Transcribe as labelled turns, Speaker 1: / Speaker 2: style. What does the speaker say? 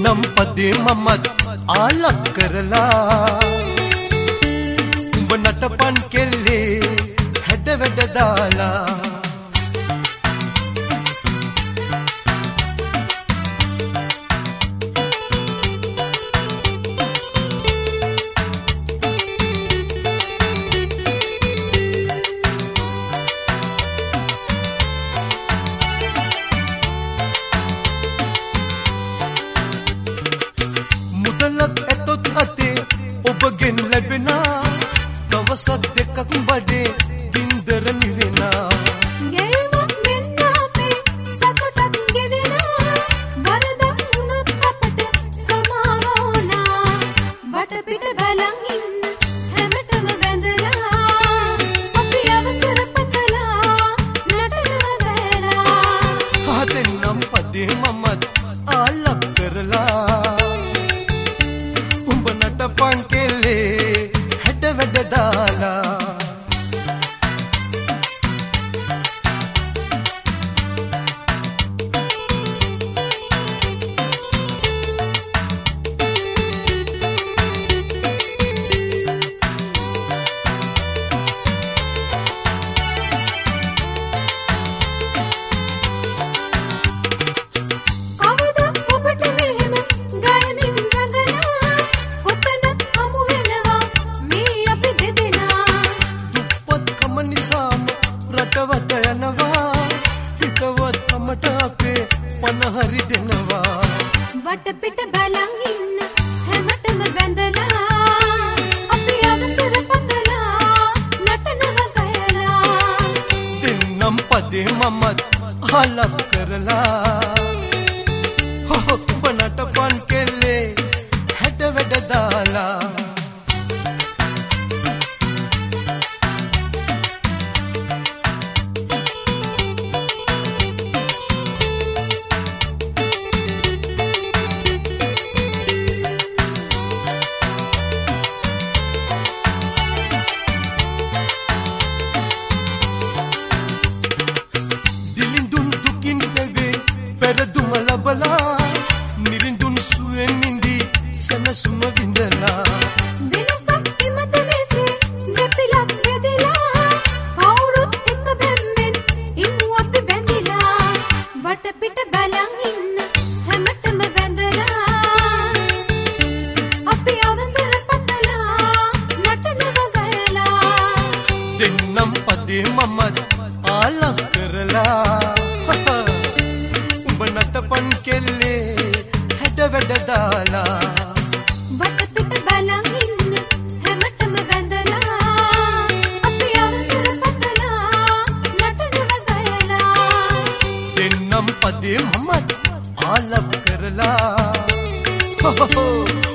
Speaker 1: දෙන්නම් පදේ මමත් ආලක් කරලා උඹ නටපන් කෙල්ලේ හැඩ වැඩ දාලා එතොත් අතේ ඔබගෙන් ලැබෙනා දවසක් දෙකක් බඩේ ගින්දර නිවෙනා
Speaker 2: ගේමක් වෙන්න අපේ සතුටක් ගෙදෙනා වරදක් වුණොත් අපට සමාව ඕනා වටපිට බලන් ඉන්න හැමතෙම බැඳලා අපි අවසර පතලා නටනවා ගයලා
Speaker 1: දෙන්නම් පදේ මමත් ආලක් කරලා නටපන් කෙල්ලේ හැඩ වැඩ දාලා රටවට යනවා හිතවත් අමට අපේ පනහරි දෙනවා
Speaker 2: වටපිට බලන් ඉන්න හැමතෙම බැඳලා අපි අවසර පතලා නටනවා ගයලා
Speaker 1: දෙන්නම් පදේ මමත් ආලක් කරලා ඔබ නටපන් කෙල්ලේ හැඩ වැඩ දාලා පෙරදුම ලබලා නිරිඳුන් සුවෙන් නිදි සනසුම විඳලා
Speaker 2: වෙනසක් ඉමත මෙසේ දෙපිලක් බෙදලා කවුරුත් එක බැම්මෙන් ඉමු අපි බැඳිලා වටපිට බලන් ඉන්න හැමතෙම බැඳලා අපි අවසර පතලා නටනවා ගයලා
Speaker 1: දෙන්නම් පදේ මමත් ආලක් කරලා නටපන් කෙල්ලේ හැඩ වැඩ දාලා
Speaker 2: වටපිට බලන් ඉන්න හැමතෙම බැඳලා අපි අවසර පතලා නටනවා ගයලා
Speaker 1: දෙන්නම් පදේ මමත් ආලක් කරලා